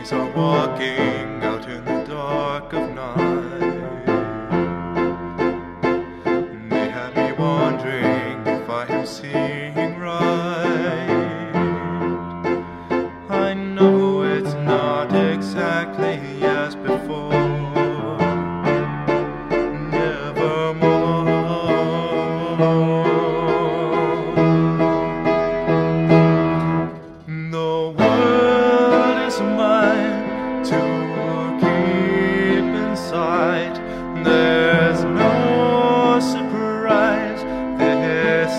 Boys are walking out in the dark of night. They have me wondering if I am seeing right. I know it's not exactly as before. The world is mine to keep inside. There's no surprise this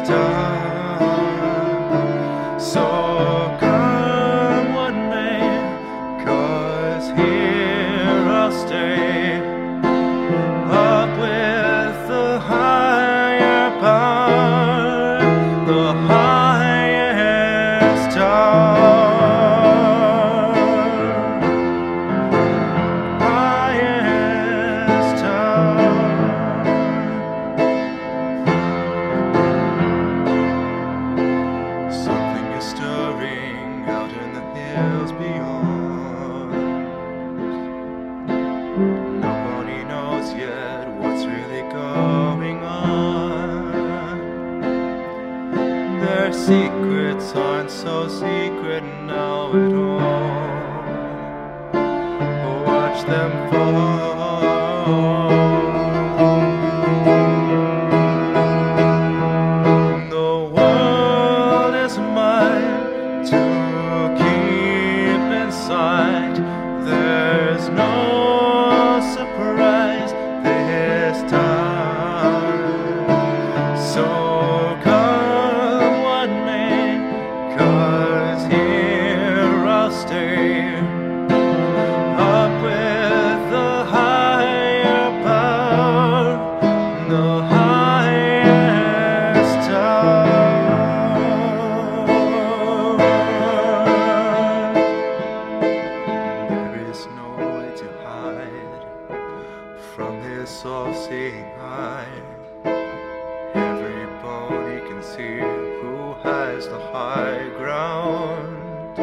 time. So come what may, 'cause here I'll stay, up with the higher power, the highest star. Something is stirring out in the hills beyond. Nobody knows yet what's really going on. Their secrets aren't so secret now at all. Watch them fall. To keep inside, there's no surprise this time. So come what may, 'cause here I'll stay, up with the higher power, the highest star. From his all-seeing eye, everybody can see who has the high ground.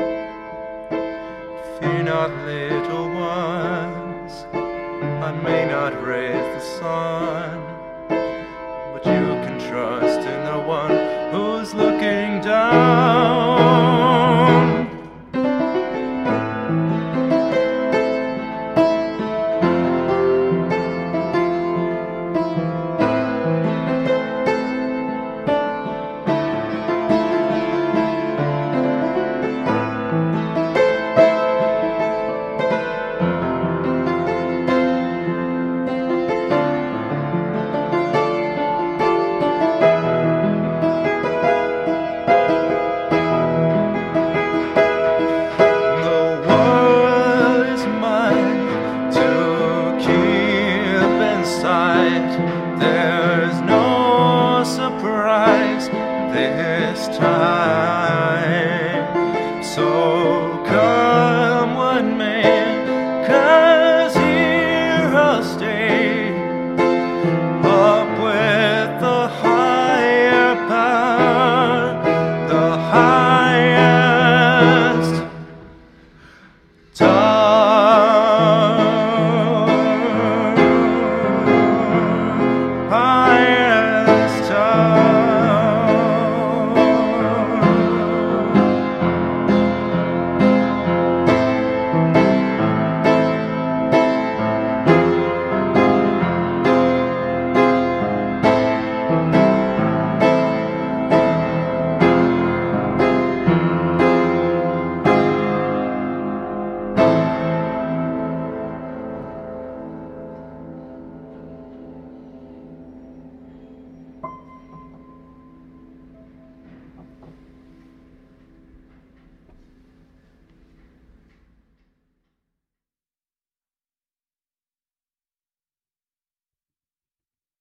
Fear not, little ones, I may not raise the sun, but you can trust in the one who's looking down. There's no surprise this time.